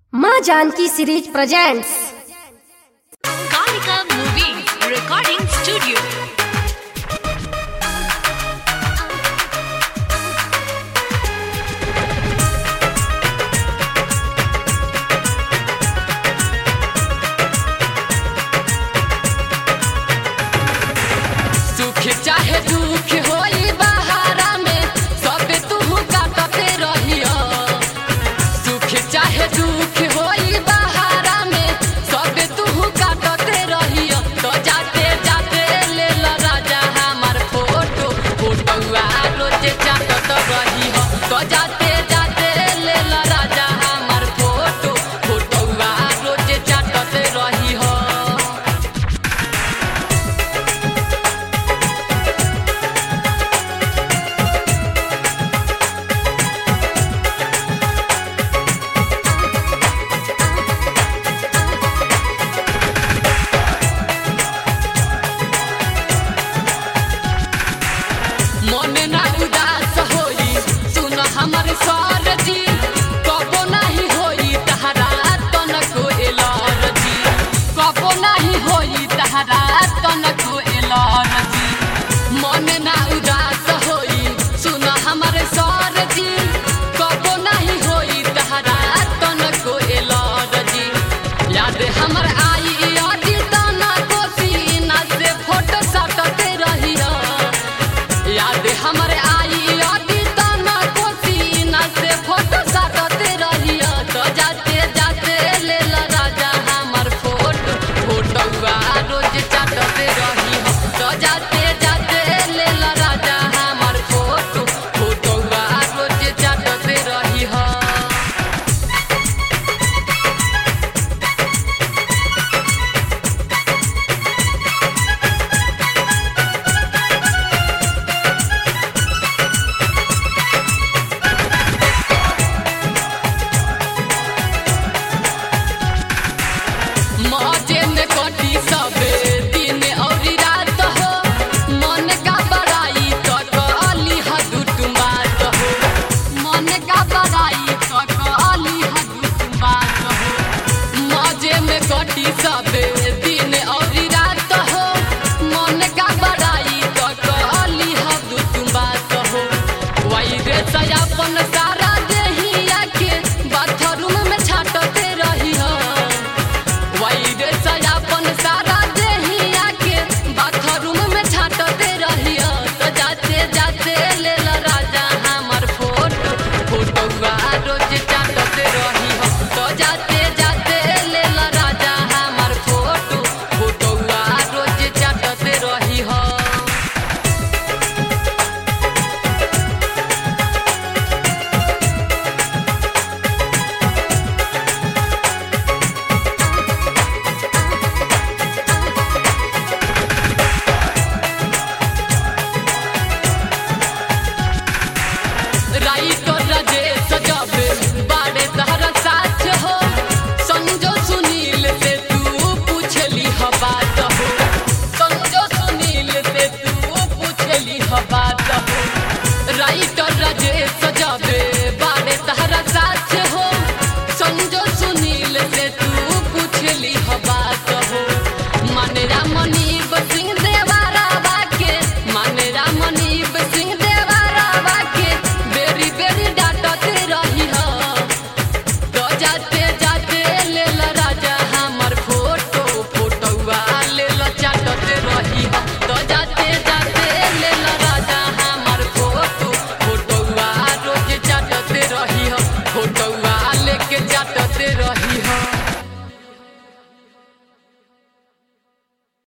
माँ Janaki series presents Kalika movie recording studio. सुख चाहे दुख होई बहारा में सब तू काटते रहियो। सुख चाहे दुख होई बहारा में सब तू काटते रहियो। तो जाते जाते ले लो राजा हमार फोटो फोटोआ रोज चाटत रहियो। तो जाते जाते ले लो राजा हमार फोटो फोटोआ रोज चाटत रहियो। मन ना उदास होई सुन हमर सरजी कबो नहीं होई तहरा तनको एलर्जी। कबो नहीं होई तहरा तनको एलर्जी। मन ना उदास होई सुन हमर सरजी कबो नहीं होई तहरा तनको एलर्जी। याद हमर आई यादी तना कोसीना से फोटो साटते रहियो। याद हमर आई यादी तना कोसीना से फोटो साटते रहियो। तो जाते जाते ले लो राजा हमर फोटो फोटोआ रोज चाटते रहियो। तो जाते जाते ले लो राजा हमर फोटो फोटोआ रोज चाटते रहियो। मौजे में कटी सबे दिन औरी रात हो। मन का बड़ाई तो कहली हदुट बात हो। मन का बड़ाई तो कहली हदुट बात हो। मौजे में कटी सबे दिन औरी रात हो। मन का बड़ाई तो कहली हदुट बात हो। वही रे सयापन सारा देहिया के बाथरूम में छाटते रहियो। वही रे सयापन सारा देहिया के बाथरूम में छाटते रहियो। तो जाते जाते ले लो राजा हमर फोटो फोटोआ रोज चाटते रहियो। तो जाते जाते ले लो राजा हमर फोटो फोटोआ रोज चाटते रहियो। राइट राजेश जबे बाड़े तहरा साथ हो। संजो सुनील से तू पूछली ह बात हो। संजो सुनील से तू पूछली ह बात हो। राइट राजेश जबे बाड़े तहरा साथ हो। संजो सुनील से तू पूछली ह बात हो। मानेरा मनीब सिंह देवारा बाके मानेरा मनीब सिंह देवारा बाके बेरी बेरी डांटते रहियो। तो जाते जाते ले लो राजा हमर फोटो फोटोआ ले लो चाटते रहियो। तो जाते जाते ले लो राजा हमर फोटो फोटोआ रोज चाटते रहियो। फोटोआ लेके चाटते रहियो।